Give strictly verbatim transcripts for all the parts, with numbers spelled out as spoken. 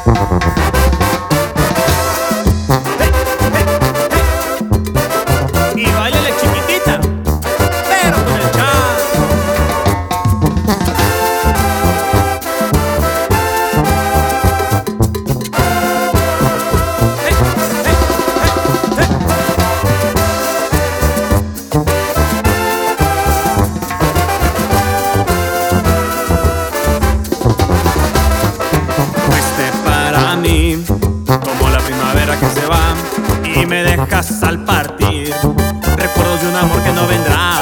Hey, hey, hey. Y báilale chiquitita, pero con el cha. Hey, hey, hey, hey. Fuiste para mí como la primavera que se va y me dejas al partir, recuerdos de un amor que no vendrá.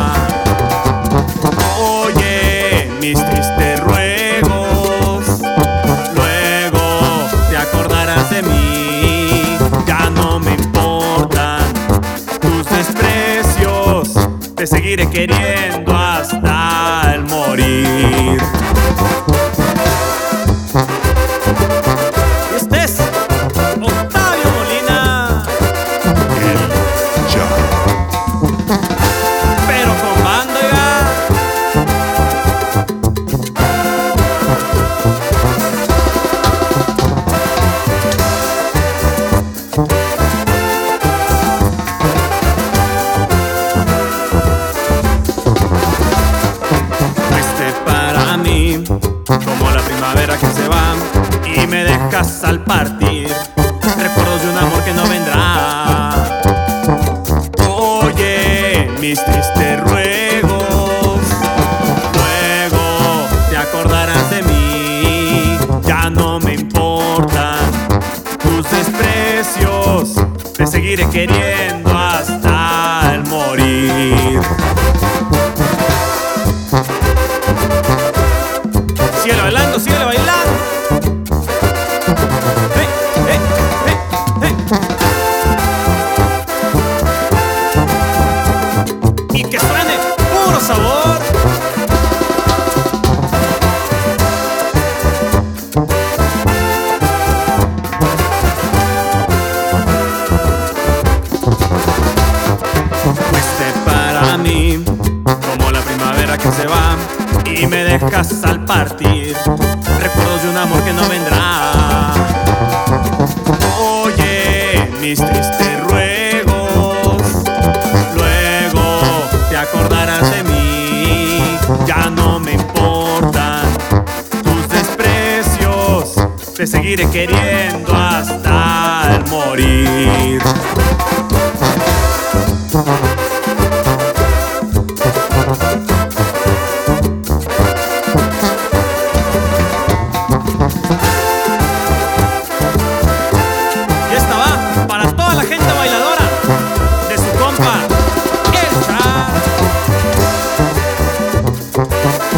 Oye, mis tristes ruegos, luego te acordarás de mí. Ya no me importan tus desprecios, te seguiré queriendo hasta el morir. Este es Octavio Molina, El Ya. pero con banda, oiga. Fuiste para mí como la primavera que se va y me dejas al partir, recuerdos de un amor que no vendrá. Oye, mis tristes ruegos, luego te acordarás de mí. Ya no me importan tus desprecios, te seguiré queriendo hasta el morir. Síguele bailando, síguele bailando. Hey, hey, hey, hey. Y que suene puro sabor. Fuiste para mí como la primavera que se va y me dejas al partir, recuerdos de un amor que no vendrá. Oye, mis tristes ruegos, luego te acordarás de mí. Ya no me importan tus desprecios, te seguiré queriendo hasta el morir.